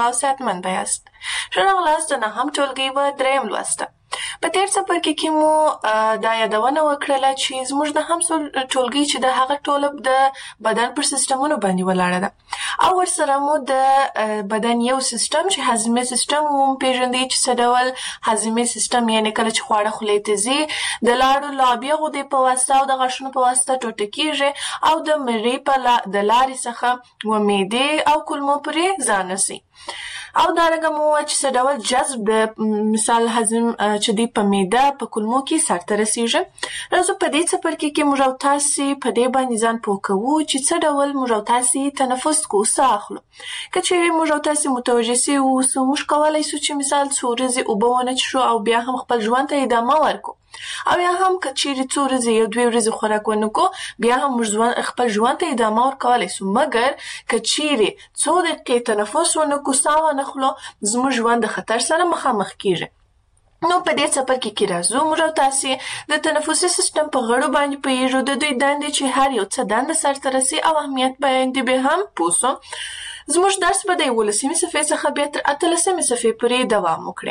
او صحتمند یاست. ښه راغلاست د نهم ټولګي په دریم لوست. په تیر څپرکي کې مو دا یادونه وکړله چې زموږ د هم ټولګي چې د هغه ټوله د بدن پر سیستمونو باندې ولاړه ده او ورسره مو د بدن یو سیستم چې هضمي سیستم مو پیژندئ چې څه ډول هضمي سیستم یعنې کله چې خواړه خولې ته ځي د لاړو لابې غدې په واسطه او د غاښونو په واسطه ټوټه کیږي او د مرۍ د لارې څخه و معدې او کولمو پورې ځان رسي. او دارنګه مو چې څه ډول جذب د مثال هضم چې دی په معده په کولمو کې سرته رسیږي. راځو په دې څپرکي کې موږ او تاسې په دې باندې ځان پوه کوو چې څه ډول موږ او تاسې تنفس کوو، څه اخلو. که چیرې موږ او تاسې متوجه سوي اوسو، موږ کولی سو چې مثال څو ورځې اوبه ونه څښو او بیا هم خپل ژوند ته ادامه ورکړو، او یا هم که چیرې څو ورځې یو دوې ورځې خوراک ونه کړو بیا هم موږ خپل ژوند ته ادامه ورکولی سو. مګر که چیرې څو دقیقې تنفس ونه کړو، ساه ونه خلو، زموږ ژوند د خطر سره مخامخ کیږي. نو په دې څپرکي کې راځو موږ او تاسې د تنفسي سیستم په غړو باندې پوهیږو، د دوی دندې چې هر یو څه دنده سرته رسي او اهمیت باندې به هم پوه سو. زموږ درس به د 11مې صفحې څخه بیا تر 18مې صفحې پورې دوام وکړي.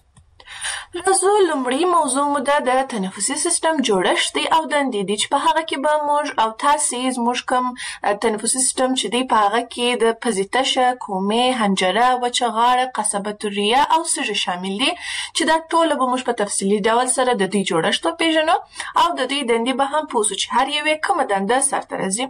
راځو لومړی موضوع مو د تنفسي سیستم جوړښت دی او دندې دي چې په هغه کې به موږ او تاسې زموږ کوم تنفسي سیستم چې دی په هغه کې د پزې تشه، کومې، حنجره، وچه غاړه، قصبة الریه او سږي شامل دي چې دا ټوله به موږ په تفصیلي ډول سره د دوی جوړښت وپېژنو او د دوی دندې به هم پوه سو چې هر یوې کومه دنده سرته رسي.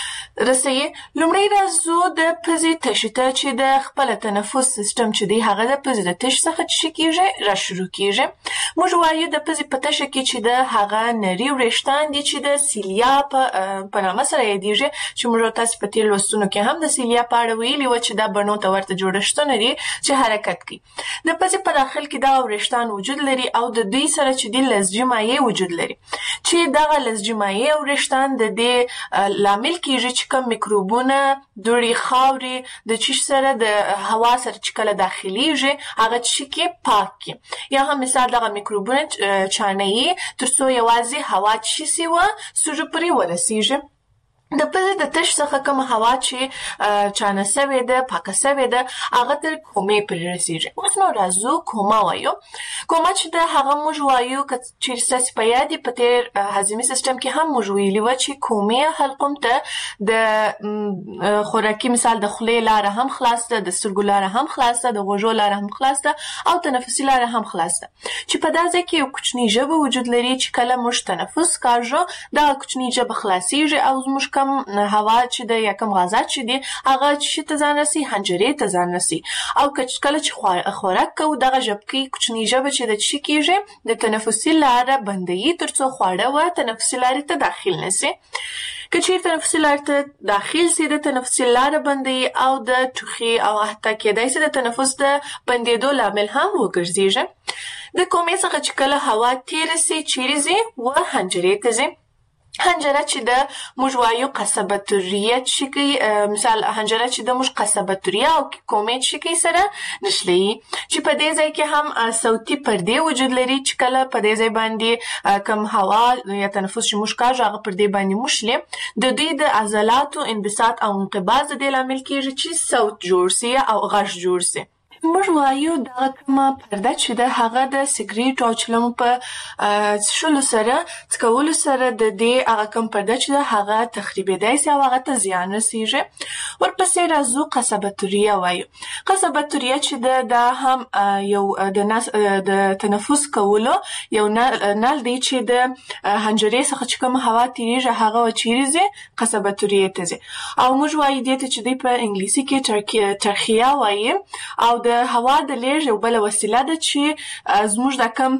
لومړی راځو د پزې تشې ته چې د خپل تنفس سیستم چې دی هغه د پزې د تش څخه چې کیږي را شروع کیږي. موږ وایو د پزې په تشه کې چې د هغه نري وریښتان دي چې د سیلیا په نامه سره یادیږي، چې موږ تاسو په تیر لوستونو کې هم د سیلیا په اړه ویلي و چې دا بڼو ته ورته جوړښتونه دي چې حرکت کوي. د پزې په داخل کې دا وریښتان وجود لري او د دوی سره چې د لزجي مایع وجود لري چې دغه لزجي مایع او وریښتان د دې لامل کیږي چې کوم میکروبونه، دوړې، خاورې د چیش سره د هوا سره چې کله داخليږي هغه چې کې پاک کی، یا هم مثال دغه میکروبونه چانه‌ای ترڅو یوازې هوا چې سی و سوژه پرې ورسیږي. د پزې د تش څخه کوم هوا چې چانه سوې ده، پاکه سوې ده، هغه تر کومې پرې رسیږي. اوس نو راځو کومه وایو. کومه چې د هغه موږ وایو که چیرې ستاسې په یاد په تیر هضمي سیستم کې هم موږ ویلي وه چې کومې حلقوم ته د خوراکي مثال د خولې لاره هم خلاص ده، د سترګو لاره هم خلاص ده، د غوږو لاره هم خلاص ده او تنفسي لاره هم خلاص ده، چې په دا ځای کې یو کوچنی ژبه وجود لري چې کله موږ تنفس کاږو دغه کوچنی ژبه خلاصیږي او زموږ هوا چې د یا کوم غازات چې دي هغه چې ته ځان رسي حنجرې ته ځان رسي او کله چې خوراک کوو دغه ژبکې کوچنی ژبه چې د چی کیږي د تنفسي لاره بندوي ترڅو خواړه و تنفسي لارې ته داخل نشي. که چیرې تنفسي لارې ته داخل سي د تنفسي لاره بندوي او د ټوخي او حتی کېدای سي د تنفس د بندېدو لامل هم وګرځېږي. د کومې څخه چې کله هوا تېره سي چیرې ځي و حنجرې ته ځي. حنجره چې د موږ وایو قصبة الریه چې کوي، مثال حنجره چې د موږ قصبة الریه او کومې چې کوي سره نښلي، چې په دې ځای کې هم صوتي پردې وجود لري چې کله په دې ځای باندې کم هوا یا تنفس چې موږ کاږو هغه پردې باندې موشلي، د دوی د عضلاتو انبساط او انقباض د دې لامل کیږي چې صوت جوړ سي او غږ جوړ سي. موږ وایو دغه کومه پرده چې ده هغه د سګریټو او چلمو په څښلو سره څکولو سره د دې هغه کوم پرده چې ده هغه تخریبېدای سي او هغه ته زیان رسیږي. ورپسې راځو قصبة الریه وایو. قصبة الریه چې ده دا هم یو د تنفس کولو یو نل دی چې د حنجرې څخه چې کومه هوا تېرېږي هغه چیرې ځي؟ قصبة الریه ته ځي. او موږ وایو دې ته چې دی په انګلیسي کې ترخیه وایي او د هوا د لیږد یو بله وسیله ده چې زموږ دا کم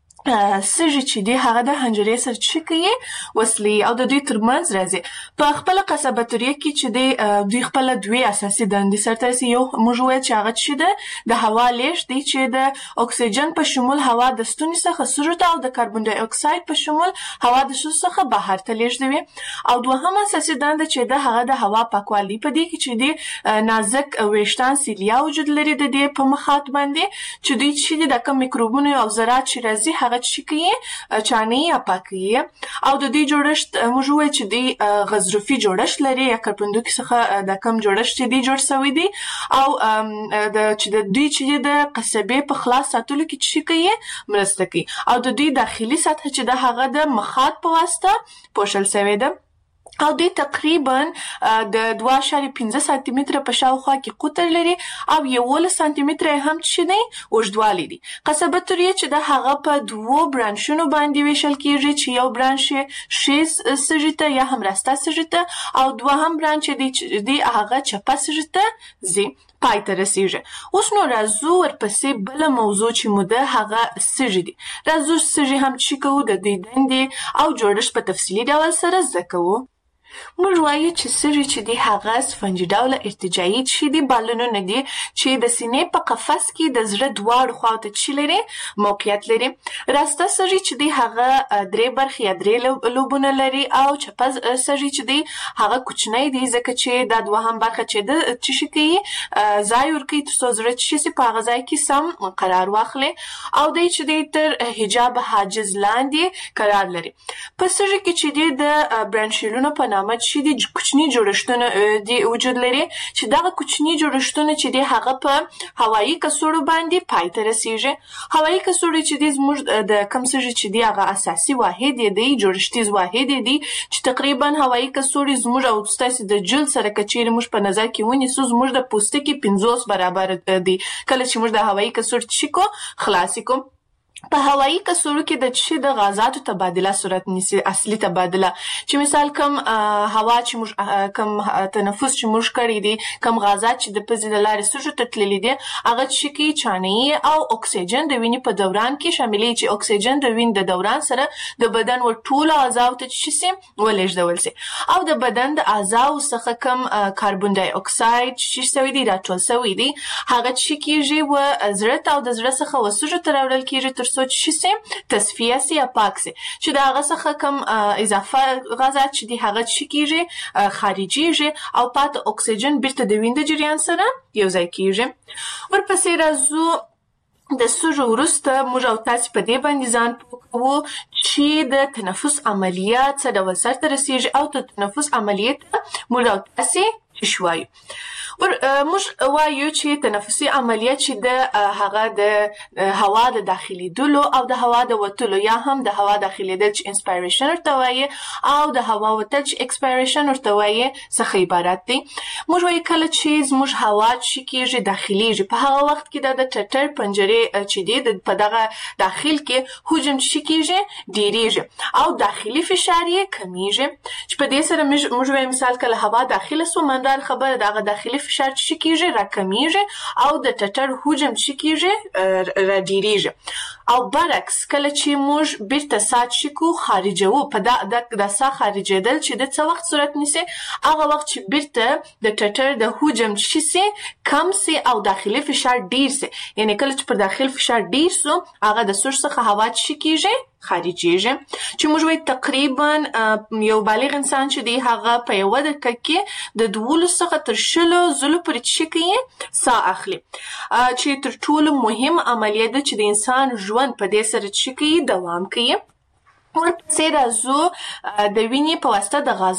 سږي چې دي هغه د حنجرې سره چې کوي وصلي او د دوی ترمنځ راځي. په خپله قصبة الریه کې چې دوی خپله دوې اساسي دندې سرته رسي. یو موږ وویل چې هغه چې ده د هوا لیږد دی چې د اکسیجن په شمول هوا د ستوني څخه سږو ته او د کاربن ډای اکساید په شمول هوا د سږو څخه بهر ته لیږدوي. او دوهم اساسي دنده چې ده هغه د هوا پاکوالی. په دې کې چې دي نازک ویښتان سیلیا وجود لري د دې په مخاط باندې چې دوی چې دي د کوم میکروبونو او ذرات چې راځي هغه هغه چې کوي چانې یا پاکوي او د دې جوړښت موږ وایو چې د غضروفي جوړښت لري یا کرپندوکي څخه د کم جوړښت چې دی جوړ شوی دی او د چې د دوی چې د قصبې په خلاص ساتلو کې چې کوي مرسته کوي او د دوی داخلي سطح چې د هغه د مخاط په واسطه پوښل شوی ده او دوی تقریبا د 2.5 سانتي متره په شاوخوا کې قطر لري او 11 سانتي متره هم چې دی اوږدوالی دی. قصبه تریه چې د هغه په 2 برانشونو باندې ویشل کیږي چې یو برانش شیز سږي ته یا هم راسته سږي ته او دوهم برانش دی هغه چپه سږي ته ځي پای ته رسیږي. اوس نو راځو ورپسې بل موضوع چې مو ده هغه سږي دي. راځو سږي هم چې کوو د دوی دندې او جوړښت په تفصیلي ډول سره زده کوو. موږ وایو چې سږي چې دی هغه سفنجي ډوله ارتجاعي چې دی بالونونه دي چې د سینې په قفس کې د زړه دواړو خواوو ته لري موقعیت لري. راسته سږي چې دی هغه 3 برخې یا 3 لوبونه لري او چپه سږي چې دی هغه کوچنی دی ځکه چې دا دوهم برخه چې د چې کوي ځای ورکوي ترڅو زړه چې په هغه ځای کې سم قرار واخلي او دی چې دی تر حجاب حاجز لاندې قرار لري. په سږي کې چې دی د برانشیلونو په چې د کوچني جوړښتونه دی وجود لري چې دغه کوچني جوړښتونه چې دی هغه په هوایي کڅوړو باندې پای ته رسیږي. هوایي کڅوړې چې دی زموږ د کوم سږي چې دی هغه اساسي واحد دی جوړښتیز واحد دی چې تقریبا هوایي کڅوړې زموږ او ستاسو د جلد سره کچېرې موږ په نظر کې ونیسو زموږ د پوستکي 50 برابر دی کله چې موږ د هوایي کڅوړې چیکو خلاص کوو. په هوایي کڅوړو کې د چې د غازاتو تبادله صورت نیسي اصلي تبادله چې مثال کم هوا چې موږ کم تنفس چې موږ کړی دي کم غازات چې د پزې د لارې سږو ته تللي دي هغه چې کې چانې او اکسیجن د وینې په دوران کې شاملي چې اکسیجن د وینې د دوران سره د بدن ور ټولو اعضاو ته چې سي ولېږدول سي او د بدن د اعضاو څخه کم کاربن ډای اکساید چې سوي دي راټول سوي دي هغه چې کېږي و زړه ته او د زړه څخه وسوجو ته راوړل کېږي تر څو چې سي تصفیه سي یا پاک سي چې د هغه څخه کم اضافه غازات چې دي هغه چې کېږي خارجيږي او پاتې اکسیجن بیرته د وینې د جریان سره یو ځای کېږي. ورپسې راځو د سږو وروسته موږ او تاسو په دې باندې ځان پوه کوو چې د تنفس عملیات څه ډول سرته رسیږي او د تنفس عملیات موږ او تاسو شوي. موږ وایو چې تنفسي عملیات چې د هغه د هوا د داخلي دلو او د هوا د وتلو یا هم د هوا داخلي دل چې انسپایریشن ورته وایي او د هوا وتل چې ایکسپایریشن ورته وایي څخه عبارت دي. موږ وایو کله چې زموږ هوا چې کېږي داخليږي په هغه وخت کې د ټټر پنجرې چې دي په دغه داخل کې حجم چې کېږي ډیریږي او داخلي فشار یې کمیږي چې په دې سره موږ وایو مثال کله هوا داخله سو مندار خبره دغه داخلي فشار چې کېږي راکمیږي او د ټټر حجم چې کېږي را ډیریږي او برعکس کله چې موږ بیرته سات شکو خارجوو په د سا خارجېدل چې د څه وخت صورت نیسي هغه وخت چې بیرته د ټټر د حجم چې سي کم سي او داخلي فشار ډیر سي یعنی کله چې پر داخل فشار ډیر سو هغه د سږ څخه هوا چې کېږي خارجيږي چې موږ وایو تقریبا یو بالغ انسان چې دی هغه په یو دقیقه کې د 12 څخه تر 10 ځلو پورې چې کوي سا اخلي چې تر ټولو مهم عملیه ده چې د انسان ژوند په دې سره چې کوي دوام کوي. ورپسې راځو د وینې په واسطه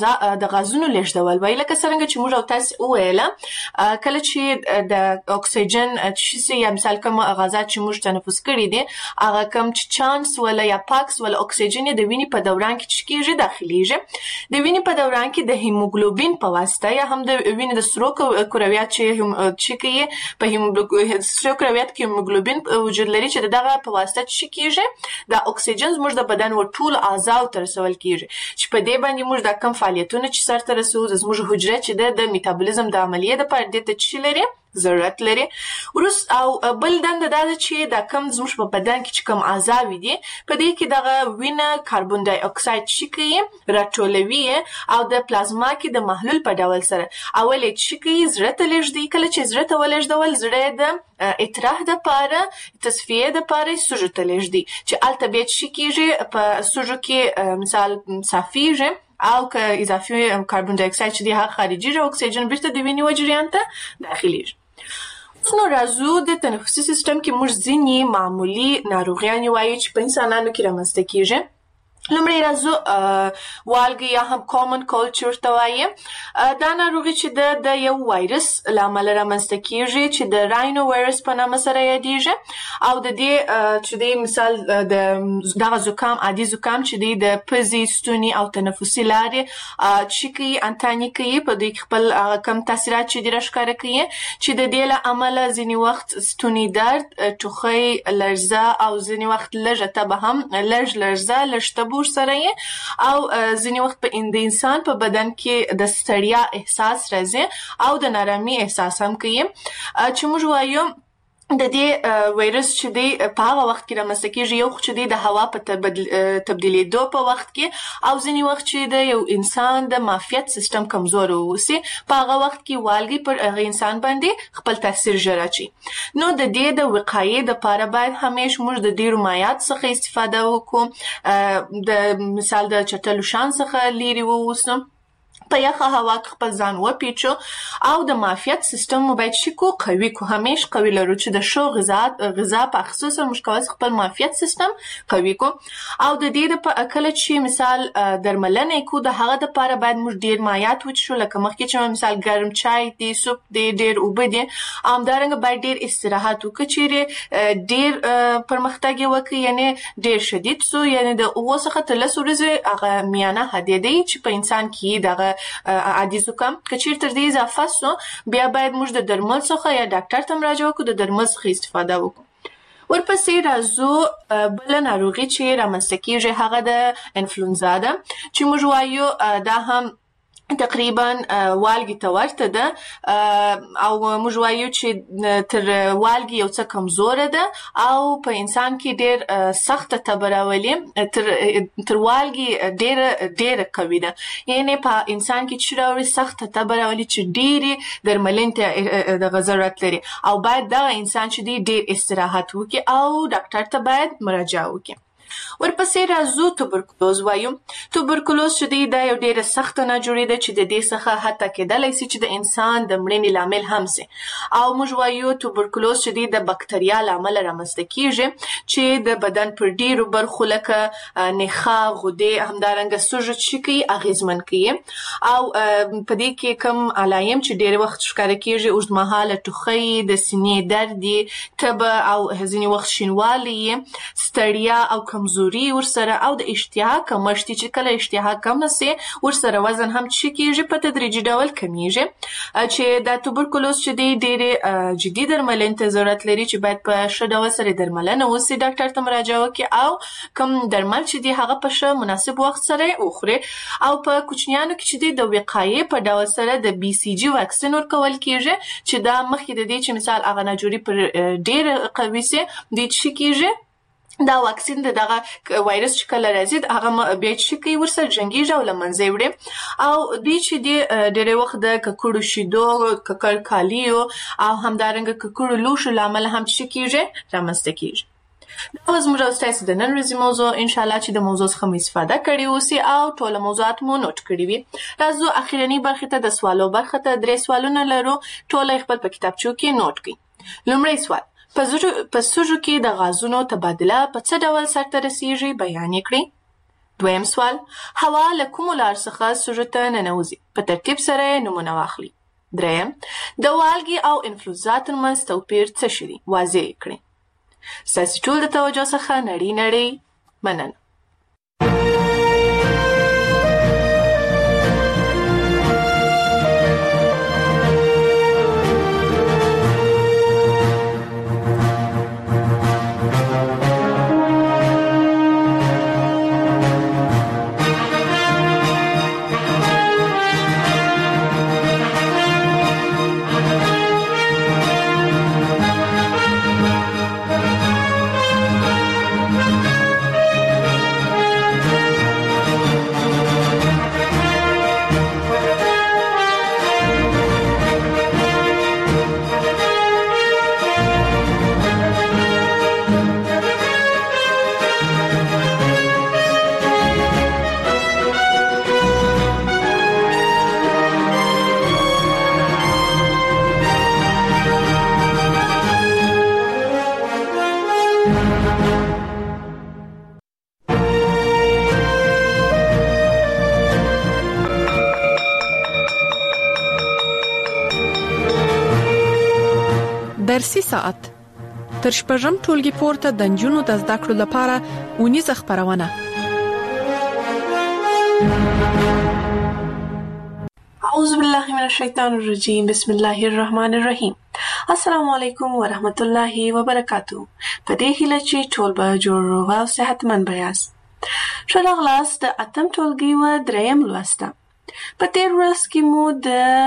د غازونو لېږدول وایي لکه څرنګه چې موږ او تاسو وویله کله چې د اکسیجن چې یا مثال کوم غازات چې موږ تنفس کړي دي هغه کوم چې چانس ولا یا پاکس ولا اکسیجن د وینې په دوران کې چې کېږي داخليږي د وینې په دوران کې د هیموګلوبین په واسطه یا هم د وینې د سرو کرویات چې کوي په سرو کرویات کې هیموګلوبین وجود لري چې دغه په واسطه چې کېږي د اکسیجن زموږ د بدن ټول اعضاء ته رسول کیږي چې په دې باندې موږ د کم فعالیتونه چې سرته رسو زموږ حجره چې د میټابولیزم د عملیې د پاره د چې لري ضرورت لري. او بل دنده دا چې د کم زموږ په بدن کې چې کم اعضاء دي په دې کې دغه وینه کاربن ډای اکساید چې کوي راټولوي او د پلازما کې د محلول په ډول سره اول چې کوي زړه ته لېږدي کله چې زړه ته ولېږدول زړه د اطراح د پاره تصفیه د پاره سږو ته لېږدي چې البته چې کېږي په سږو کې مثال صافیږي او که اضافي کاربن ډای اکساید چې د خارجي اکسیجن بیرته د وینې و جریان ته داخليږي. نو راځو د تنفسي سیستم کې موږ ځینې معمولی ناروغیان وایو چې په انسانانو کې رامنځته کیږي. لومړی راځو والګي یا هم کامن کولډ ورته وایي. دا ناروغي چې د یو وایرس له امله رامنځته کیږي چې د راینو وایرس په نامه سره یادیږي او د دې چې د مثال د دغه زکام عادي زکام چې د پزې ستوني او تنفسي لارې چیکي انتاني کوي په دې خپل کم تاثیرات چې د راښکاره کوي چې د دې له امله ځینې وخت ستوني درد ټوخی لړزه او ځینې وخت لږه تبه هم لړزه لږ بور سره او ځینې وخت په انسان په بدن کې د ستړیا احساس راځي او د نارامي احساس هم کوي چې موږ وایو د دې وایرس چې دی په هغه وخت کې رامنځته کیږي یو چې دی د هوا په تبدیلېدو په وخت کې او ځینې وخت چې د یو انسان د معافیت سیستم کمزور ووسي په هغه وخت کې والګي پر هغه انسان باندې خپل تاثیر ژر اچي. نو د دې د وقایې لپاره باید همیشه موږ د ډیرو مایعات څخه استفاده وکړو. د مثال د چټلو شان څخه لري ووسو په یخه هوا کې خپل ځان وپیچو او د معافیت سیستم مو باید شي کو قوي کو همیشه قوي لرو چې د شو غذا په خصوصا موږ کولی خپل معافیت سیستم قوي کو او د دې په کله چې مثال درملنه کو د هغه لپاره باید موږ ډیر مایعات وڅښو لکه مخکې چې مثال ګرم چای دی سوپ دی ډیر اوبه دي همدارنګه باید ډیر استراحت وکړو چې ډیر پرمختګ وکړي یعنی ډیر شدید سو یعنی د اوسه تر 10 ورځې هغه میانه حدیده چې په انسان کې دغه عادي زکام کچیر تر دې اضافه سو بیا باید موږ د درمل څخه یا ډاکټر ته مراجعه وکړو د درمل څخه استفاده وکړو. ورپسې راځو بل ناروغي چې رامنځته کیږي هغه د انفلونزا ده چې موږ وایو دا هم تقریبا والګي ته ورته ده او موږ وایو چې تر والګي یو څه کمزوره ده او په انسان کې ډیر سخت تبه راولي تر والګي ډیر قوي ده یعنی په انسان کې چې راوړي سخت تبه راولي چې ډیرې درملنې ته د ضرورت لري او باید دا انسان چې ډیر استراحت وکړي او ډاکټر ته باید مراجعه وکړي. ورپسې راځو توبرکلوز وایو. توبرکلوز چې دی دا یو ډیره سخت ناجوړي ده چې د دې څخه حتی کېدلی شي چې د انسان د مړینې لامل هم سي او موږ وایو توبرکلوز چې دی د بکتریا لامل رامنځته کیږي چې د بدن پر ډیرو برخو لکه نخاع غدې همدارنګه سوژه چې کوي اغیزمن کوي او په دې کې کم علایم چې ډیر وخت ښکاره کیږي اوږدمهاله ټوخی د سینې درد تبه او ځینې وخت شینوالی ستړیا او کمزوري ورسره او د اشتها کمښت چې کله اشتها کم سي ورسره وزن هم چې کیږي په تدریجي ډول کمیږي چې د توبرکلوز چې دی ډېر جدي درملنې ته ضرورت لري چې باید په ښه ډول سره درملنه وسي ډاکټر ته مراجعه وکړي او کوم درمل چې دی هغه په ښه مناسب وخت سره وخوري او په کوچنیانو کې چې دی د وقایې په ډول سره د بي سي جي واکسین ورکول کیږي چې دا مخکې د دې چې مثال هغه ناجوړي پر ډېر قوي سي د چې کیږي دا واکسین دغه وایرس چې کله راځي هغه بیا چې کوي ورسره جنګیږي او له منځه وړي او دوی چې دی ډېر وخت د ککړو شیدو ککړ کالیو او همدارنګه ککړو لوښو لامل هم چې کیږي رامنځته کیږي. دا زموږ او ستاسو د نن ورځې موضوع ان شاء الله چې د موضوع څخه مو استفاده کړې اوسي او ټول موضوعات مو نوٹ کړی وي. راځو اخیرنی برخه ته د سوالو برخه ته 3 سوالونه لرو ټول خپل په کتابچو کې نوٹ کړئ. لومړی سوال په سوژو کې د غازونو تبادله په څه ډول سرته رسیږي بیان یې کړئ. دویم سوال هوا له کومو لار څخه سوژو ته ننوځي په ترتیب سره نمونه واخلئ. دریم د والګي او انفلونزا ترمنځ توپیر څه شي واضح کړئ. ستاسو ټول د توجه څخه نړۍ مننه. درسي ساعت تر شپږم ټولګي پورته د نجونو د زده کړو لپاره اونیزه خپرونه. اعوذ بالله من الشیطان الرجیم. بسم الله الرحمن الرحیم. السلام علیکم ورحمت الله وبرکاتہ. په دې هیله چې ټول به جوړ او صحتمند یاست. ښه راغلاست د اتم ټولګي و دریم لوسته. په تیر ورځ کې مو د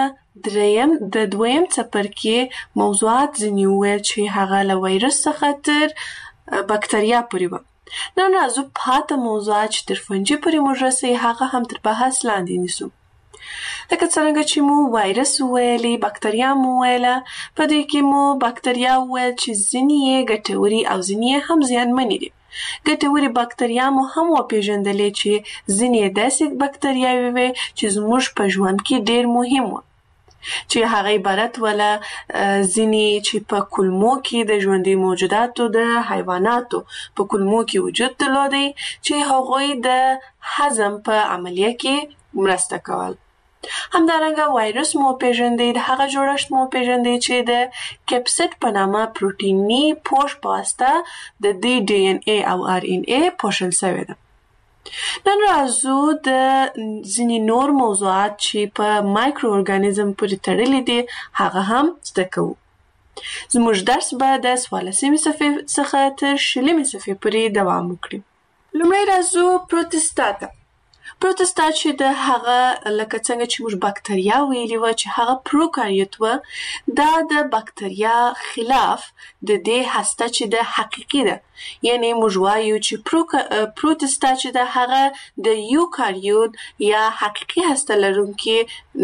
دویم څپرکي موضوعات ځینې وویل چې هغه له وایرس څخه تر بکتریا پورې وه. نن راځو پاته موضوعات چې تر فنجي پورې موږ رسوي هغه هم تر بحث لاندې نیسو. لکه څرنګه چې مو وایرس وویلې، بکتریا مو وویله. په دې کې مو بکتریا وویل چې ځینې یې ګټورې او ځینې یې هم زیانمنې دي. ګټورې بکتریا مو هم وپېژندلې چې ځینې یې داسې بکتریاوې وې چې زموږ په ژوند کې ډېر مهم وو، چې هغه عبارت وله ځینې چې په کولمو کې د ژوندي موجوداتو د حیواناتو په کولمو کې وجود درلودی چې هغوی د هضم په عملیه کې مرسته کول. همدارنګه وایرس مو پیژندې، د هغه جوړښت مو پیژندې چې د کیپسیډ په نامه پروتیني پوښ په واسطه د دې ډي ان اي او ار ان اي پوښل شوی ده. نن راځو د ځینې نور موضوعات چې په مایکرو ارګانیزم پورې تړلي دي هغه هم زده کوو. زموږ درس به د 14مې صفحې څخه تر 20مې صفحې پورې دوام وکړي. لومړی راځو پروتستا ته. پروتستا چې د هغه لکه څنګه چې موږ بکتریا ویلي وه چې هغه پروکاریوت وه، دا د بکتریا خلاف د دې هسته چې د حقیقي ده، یعنی موږ وایو چې پروتستا چې د هغه د یوکاریوت یا حقیقي هسته لرونکي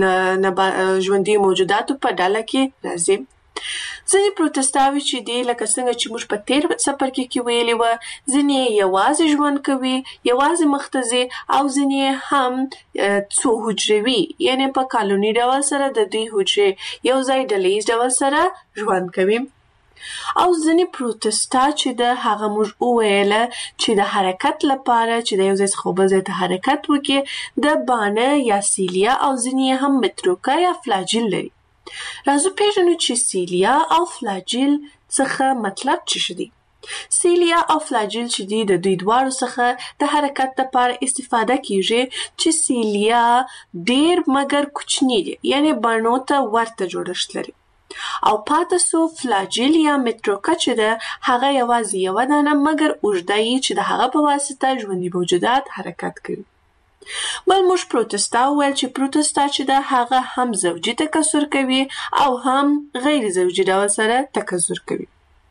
ژوندي موجوداتو په ډله کې راځي. ځینې پروتستاوي چې دي لکه څنګه چې موږ په تیر څپرکي کې ویلي وه، ځینې یوازې ژوند کوي، یوازې مخ ته ځي، او ځینې هم څو حجروي، یعنی په کالوني ډول سره د دوی حجرې یو ځای ډلیز ډول سره ژوند کوي. او ځینې پروتستا چې د هغه موږ وویله چې د حرکت لپاره چې د یو ځای څخه بل ځای ته حرکت وکړي د بانه یا سیلیا او ځینې هم متروکه یا فلاجیل لري. راځو پیژنو چې سیلیا او فلاجیل څخه مطلب څه دي. سیلیا او فلاجیل چې دي د دوی دواړو څخه د حرکت لپاره استفاده کیږي چې سیلیا ډیر مګر کوچنی دي، یعنی بڼو ته ورته جوړښت لري، او پاتې سو فلاجیل یا متروکه چې ده هغه یوازې یوه دانه مګر اوږده یي چې د هغه په واسطه ژوندي موجودات حرکت کوي. بل موږ پروتستا وویل چې پروتستا چې ده هغه هم زوجي تکثر کوي او هم غیر زوجي ډول سره تکثر کوي.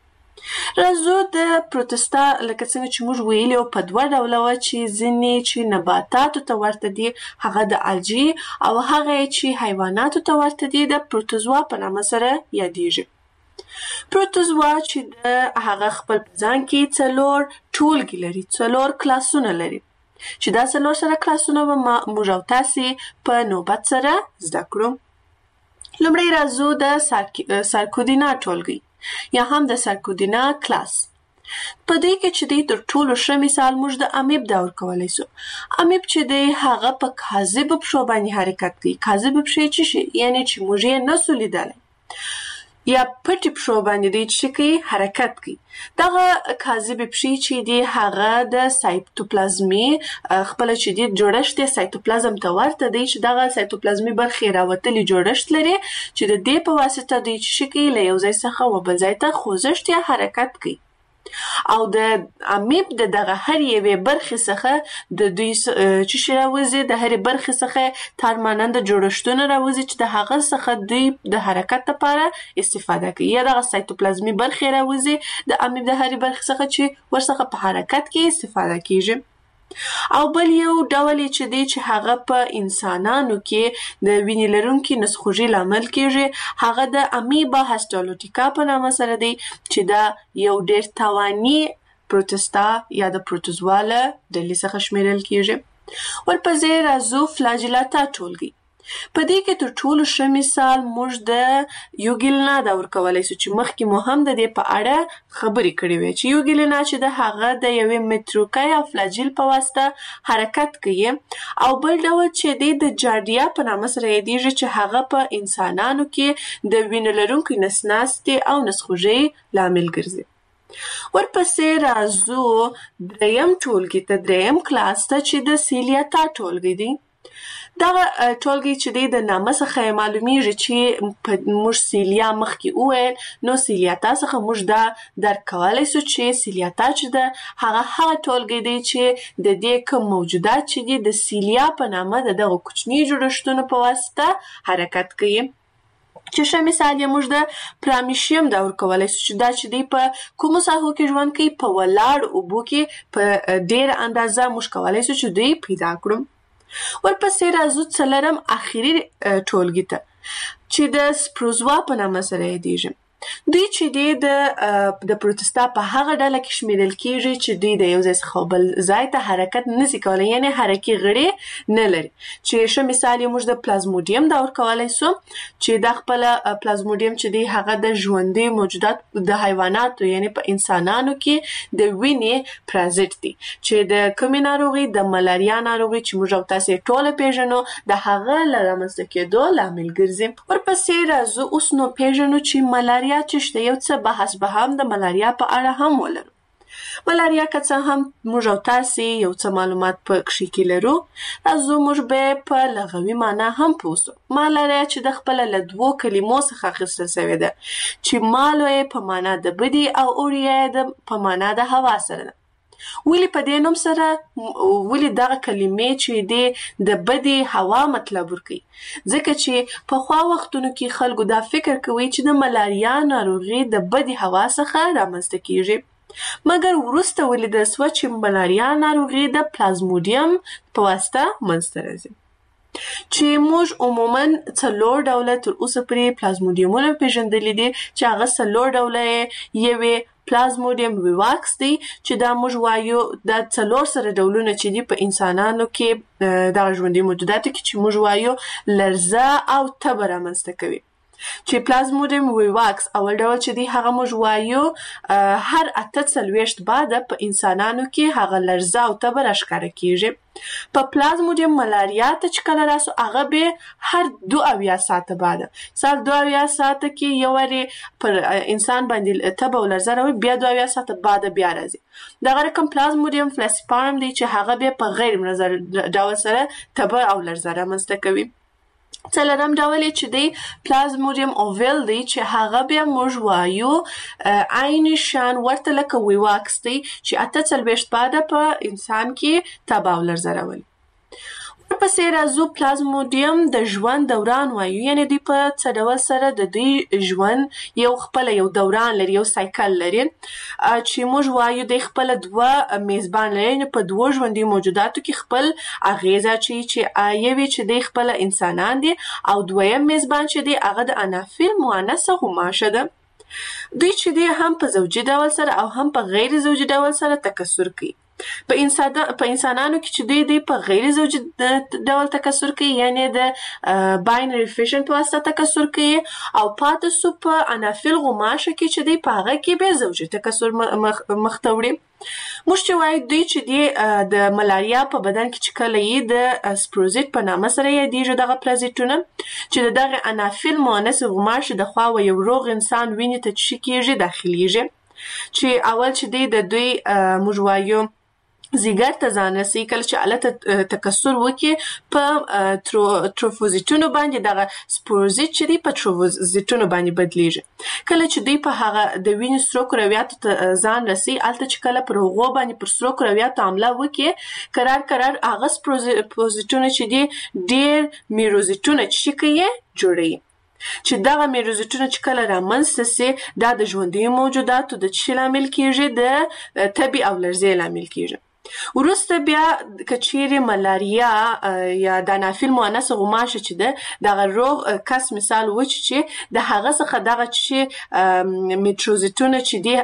راځو د پروتستا لکه څنګه چې موږ ویلي په دوه ډوله وه چې ځینې چې نباتاتو ته ورته دي هغه د الجی او هغه چې حیواناتو ته ورته دي د پروتوزوا په نامه سره یادیږي. پروتوزوا چې د هغه خپل په ځان کې 4 ټولګي لري، 4 کلاسونه لري، چې دا 4 سره کلاسونه به موږ او تاسې په نوبت سره زده کړو. لومړی راځو د سارکودینا ټولګي یا هم د سارکودینا کلاس. په دې کې چې دی تر ټولو ښه مثال موږ د امیب دور کولی سو. امیب چې دی هغه په کاذبو پښو باندې حرکت کوي. کاذبو پښې څه شي؟ یعنی چې موږ یې نسو لیدلی، یا پټې پښو باندې دی چې کوي حرکت کوي. دغه کاذبې پښې چې دی هغه د سایتوپلازمي خپل چې دی جوړښت یې سایتوپلازم ته ورته دی چې دغه سایتوپلازمي برخې راوتلي جوړښت لري چې د دې په واسطه دی چې کوي له یو ځای څخه و بل ځای ته خوځښت یا حرکت کوي. او د امیب د دغه هر یوې برخې څخه د دوی چې راوځي د هرې برخې څخه تارماننده جوړښتونه راوځي چې د هغه څخه دوی د حرکت لپاره استفاده کوي، یا دغه سایتوپلازمي برخې راوځي د امیب د هرې برخې څخه چې ورڅخه په حرکت کې استفاده کیږي. او بل یو ډول چې دی چې هغه په انسانانو کې د وینې لرونکي نسخوږي لامل کیږي، هغه د امیبا هسټالوټیکا په نامه سره دی چې دا یو ډیر توانی پروتستا یا د پروتوزوا له ډلې څخه شمیرل کیږي. ورپسې راځو فلاجیلاتا ټولګي. په دې کې تر ټولو ښه مثال موږ د یوګیلنا دا ورکولی سو چې مخکې مو هم د دې په اړه خبرې کړې وې چې یوګیلنا چې د هغه د یوې متروکۍ او فلاجیل په واسطه حرکت کوي او بل ډول چې د جارډیا په نامه سره یادیږي چې هغه په انسانانو کې د وینې لرونکي نسناستې او نسخوږۍ لامل ګرځي. ورپسې راځو دریم ټولګي ته، دریم کلاس ته چې د سیلیاتا ټولګي دی. دغه ټولګي چې د نامه څخه معلومیږي چې موږ سیلیا مخکې وویل، نو سیلیاتا څخه موږ دا درک کولی سو چې سیلیاتا چې ده هغه ټولګي دی چې د دې کوم موجودات چې دي د سیلیا په نامه د دغه کوچني جوړښتونو په واسطه حرکت کوي. چې ښه مثال یې موږ د پرامیشیم دا ورکولی سو چې دا چې دی په کومو ساحو کې ژوند کوي، په ولاړ اوبو کې په ډېره اندازه موږ کولی سو چې دوی پیدا کړو. ورپسې راځو څلورم اخري ټولګي ته چې د سپروزوا په نامه سره یادیږي. دوی چې د پروتستا په هغه ډله کې شمیرل کیږي چې دوی د یو ځای څخه بل ځای ته حرکت نشي کولی، یعنی حرکي غړي نه لري. چې ښه مثال یې موږ د پلازموډیم دا ورکولی سو چې دا خپل پلازموډیم چې دی هغه د ژوندي موجودات د حیواناتو یعنی په انسانانو کې د وینې پرازیت دی چې د کومې ناروغي، د ملاریا ناروغي چې موږ او تاسې ټوله پیژنو د هغه له رامنځته کېدو لامل ګرځي. ورپسې راځو اوس نو پیژنو چې ملاریا چې شته، یو څه بحث به هم د ملاریا په اړه هم ولرو. ملاریا که څه هم موږ او تاسې یو څه معلومات په کښې کې لرو، راځو موږ به په لغوي معنا هم پوه سو. ملاریا چې د خپله له دوو کلمو څخه اخیستل سوې ده چې مالو یې په معنا د بدي او اوریا یې په معنا د هوا سره ده. ولې په دې نوم سره ولې دغه کلمې چې دی د بدی هوا مطلب ورکوي؟ ځکه چې پخوا وختونو کې خلکو دا فکر کوي چې د ملاریا ناروغي د بدی هوا څخه رامنځته کیږي، مګر وروسته ولیدل سوه چې ملاریا ناروغي د پلازموډیم په واسطه منځته راځي. چې موږ عموما 4 ډوله تر اوسه پورې پلازموډیمونه پیژندلي دي چې هغه 4 ډوله یې پلازموډیم ویواکس دی چې دا موږ وایو دا 4 سره ډولونه چې دي په انسانانو کې دغه ژوندي موجوداتو کې چې موږ وایو لرزه او تبه رامنځته کوي. چې پلازموډیم ویواکس اول ډول چې دی هغه موږ وایو هر 48 بعده په انسانانو کې هغه لرزه او تبه راښکاره کیږي. په پلازموډیم ملاریا ته چې کله راسو هغه به هر 72 ساعته بعده، سال 72 ساعته کې یو وارې پر انسان باندې تبه او لرزه راوي، بیا 72 ساعته بعده بیا راځي. دغه رقم پلازموډیم فلاسیپارم دی چې هغه به په غیر منظر ډول سره تبه او لرزه رامنځته کوي. څلورم ډول چې دی پلازموډیم اوویل دی چې هغه بیا موږ وایو عین شان ورته لکه ویواکس دی چې 48 بعده په انسان کې تبه او لرزه راولي. ورپسې راځو پلازموډیم د ژوند دوران وایو، یعنی دوی په څه ډول سره د دوی ژوند یو خپله یو دوران لري، یو سایکل لري چې موږ وایو دوی خپله 2 میزبان لري، یعنی په 2 ژوندي موجوداتو کې خپل اغیزه چې یوې چې دوی خپله انسانان دي او دویم میزبان چې دی هغه د انافیل مؤنثه غوماشه ده. دوی چې دی هم په زوجي ډول سره او هم په غیر زوجي ډول سره تکثر کوي. په انسانانو کې چې دوی په غیر زوجي ډول تکثر کوي، یعنی د باینري فیشن په واسطه تکثر کوي، او پاتې سو په انافیل غوماشه کې چې دوی په هغه کې به زوجي تکثر مخته وړي. موږ چې وایو دوی چې دی د ملاریا په بدن کې چې کله یې د سپروزیت په نامه سره یادیږي دغه پلازیتونه چې دغه انافیل مؤنث غوماشه د خوا و یو روغ انسان وینې ته چې کیږي داخليږي، چې اول چې دی د دوی موږ وایو زیګر ته ځان رسي، کله چې الته تکثر وکړي په تروفوزیتونو باندې دغه سپوروزیت چې دی په تروفوزیتونو باندې بدلیږي. کله چې دوی په هغه د وینې سرو کرویاتو ته ځان رسي، الته چې کله پر هغو باندې پر سرو کرویاتو حمله وکړي قرار هغه سپوروزیتونه چې دی ډېر میروزیتونه چې کوي جوړوي، چې دغه میروزیتونه چې کله رامنځته سي دا د ژوندیو موجوداتو د څه لامل کیږي؟ د تبې او لرزې لامل کیږي. وروسته بیا کچېرې ملاریا یا د انافیل مؤنث غوماشه چې ده دغه روغ کس مثال وچ چې د هغه څخه دغه چې میروزیټونه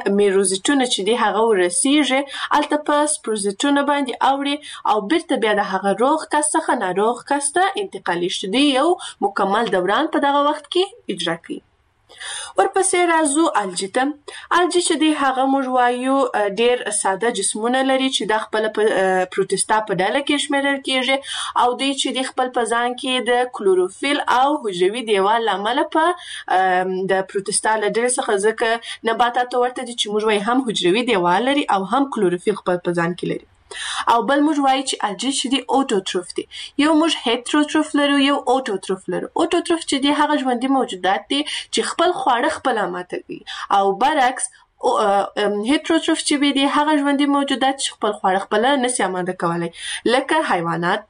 چې دي هغه ورسیږي الته په سپروزیټونه باندې اوړي او بیرته بیا د هغه روغ کس څخه ناروغ کس ته انتقالي شي دی یو مکمل دوران په دغه وخت کې اجرا کوي. ورپسې راځو الجی ته. الجی چې دی هغه موږ وایو ډیر ساده جسمونه لري چې د خپل پروتستا په ډله کې شمیرل کیږي او دوی چې د خپل په ځان کې د کلوروفیل او حجروي دیوال لامل په د پروتستا له ډلې څخه ځکه نباتات ورته دي چې موږ وایو هم حجروي دیوال لري او هم کلوروفیل خپل په ځان کې لري. او بل موږ وایو چې الجی چې دی اوټوټروف دي. یو موږ هیتروټروف لرو یو اوټوټروف لرو. اوټوټروف چې دی هغه ژوندي موجودات دي چې خپل خواړه خپل ماته کوي او برعکس هیتروټروف چې دی هغه ژوندي موجودات چې خپل خواړه خپل نشي آماده کولای لکه حیوانات.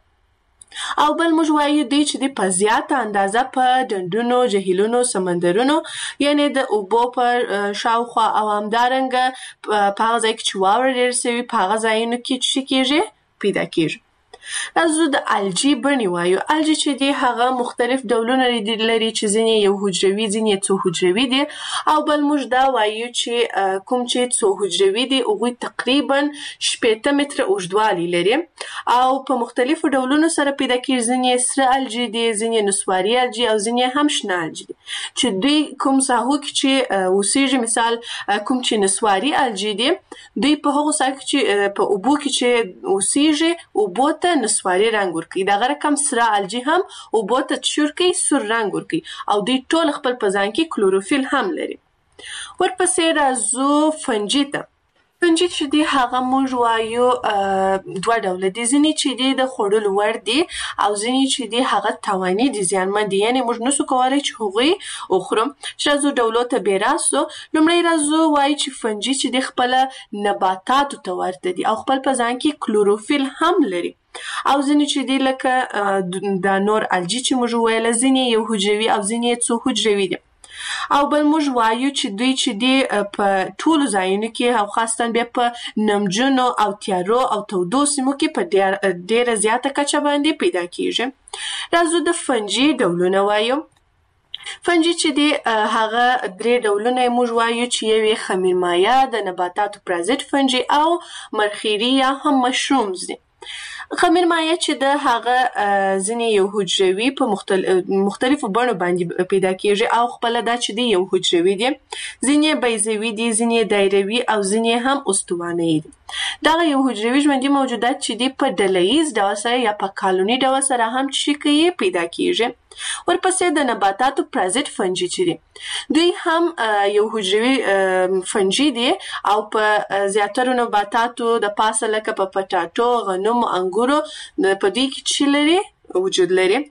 او بل موږ وایو دی چې د په زیاته اندازه په ډنډونو جهیلونو سمندرونو یعنی د اوبو پر شاوخوا او همدارنګه په هغه ځای کې چې واوره ډېر سوي په هغه ځایونو کې چې کېږي پیدا کېږي. راځو د الجی بڼې وایو. الجی چې دی هغه مختلف ډولونه لري چې ځینې یو حجروي ځینې څو حجروي دي او بل موږ دا وایو چې کوم چې څو حجروي دي هغوی تقریبا 8 متره اوږدوالی لري او په مختلفو ډولونو سره پیدا کېږي. ځینې سره الجی دي ځینې نسواري الجی او ځینې هم شنه الجی دي چې دوی کوم ساحو کې چې اوسېږي مثال کوم چې نسواري الجی دي دوی په هغو ساحو کې چې په اوبو کې چې اوسېږي اوبو ته نسواري رنګ ورکوي. دغه رقم سره الجی هم اوبو ته چور کوي سور رنګ ورکوي او دوی ټول خپل په ځان کې کلوروفیل هم لري. ورپسې راځو فنجي ته. فنجي چې دی هغه موږ وایو دوه ډوله دي. ځینې چې دی د خوړلو وړ دي او ځینې چې دی هغه تاواني دي زیانمن دي یعنې موږ نسو کولی چې هغوی وخورو. چې راځو ډولو ته بې راستو. لومړی راځو وایو چې فنجي چې دی خپله نباتاتو ته ورته دي او خپل په ځان کې کلوروفیل هم لري او ځینې چې دی لکه دا نور الجی چې موږ وویله ځینې یو حجروي او ځینې څو حجروي دي. او بل موږ وایو چې دوی چې دی په ټولو ځایونو کې او خاصتاً بیا په نمجنو او تیارو او تودو سیمو کې په ډیره زیاته کچه باندې پیدا کیږي. راځو د فنجي ډولونه وایو. فنجي چې دی هغه 3 ډولونه موږ وایو چې یو خمیرمایه د نباتاتو پرازیت فنجي او مرخیري یا هم مشرومز دي. خمیرمایه چې د هغه ځینې یو حجروي په مختلفو بڼو باندې پیدا کېږي او خپله دا چې دی یو حجروي دي ځینې بیضوي دي ځینې دایروي او ځینې هم استوانه‌ای دي. دغه یو حجروي ژوندي موجودات چې دی په ډلهییز ډول سره یا په کالوني ډول سره هم چې کوي پیدا کېږي. ورپسې د نباتاتو پرازیت فنجي چې دي دوی هم یو حجروي فنجي دي او په زیاترو نباتاتو د پاسه لکه په پټاټو غنمو انګورو په دوی کې چې لري وجود لري.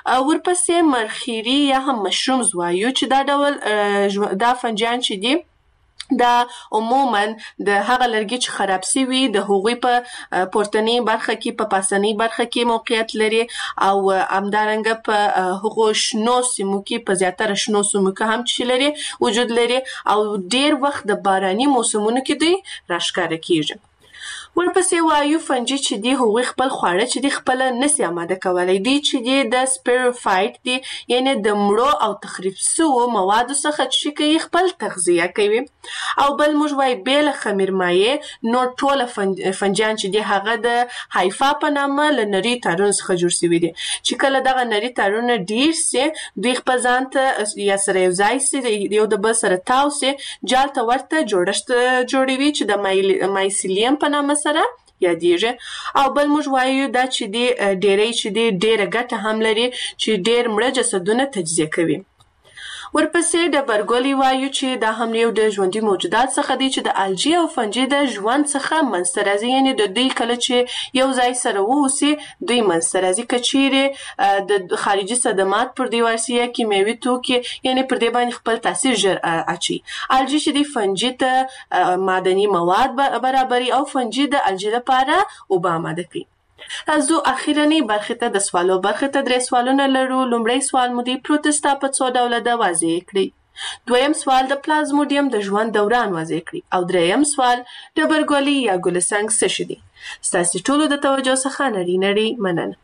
ورپسې مرخیري یا هم مشرومز وایو چې دا ډول دا فنجیان چې دي دا عموما د هغه لرګي چې خراب سوي د هغوی په پورتنۍ برخه کې په پاسنۍ برخه کې موقعیت لري او همدارنګه په هغو شنو سیمو کې په زیاتره شنو سیمو کې هم چې لري وجود لري او ډیر وخت د باراني موسمونو کې دوی راښکاره کیږي. ورپسې وایو فنجي چې دی هغوی خپل خواړه چې دی خپل نسي آماده کولی دی چې دی د سپیروفایټ دی یعنی د مړو او تخریب سوو موادو څخه چې کوي خپل تغذیه کوي. او بل موږ وایو بیل خمیرمایه نور ټوله فنجان چې دی هغه د هایفا په نامه له نري تارونو څخه جوړ شوي دي چې کله دغه نري تارونه ډیر سي دوی خپل ځان ته یا سره یو ځای سي یو د بل سره تاو سي جال ته ورته جوړښت جوړوي چې د مایسیلیم په نامه سره یادېږي. او بل موږ وایو دا چې دی ډیری چې دی ډیره ګټه هم لري چې ډیر مړه جسدونه تجزیه کوي. ورپسې ډبرګولي وایو چې دا هم یو د ژوندي موجودات څخه دی چې د الجی او فنجي د ژوند څخه منځته راځي یعنې د دوی کله چې یو ځای سره واوسي دوی منځته راځي که چیرې د خارجي صدمات پر دوی ورسي یا کیمیاوي توکي یعنې پر دې باندې خپل تاثیر ژر اچوي. الجی چې دی فنجي ته معدني مواد برابري او فنجي د الجی لپاره اوبه آماده کوي. راځو اخیرنۍ برخې ته د سوالو برخې ته 3 سوالونه لرو. لومړی سوال مو دی پروتستا په څو ډوله ده واضح کړئ. دویم سوال د پلازموډیم د ژوند دوران واضح کړي او دریم سوال ډبرګولي یا ګلسنګ څه شي دي. ستاسو ټولو د توجه څخه نړۍ مننه.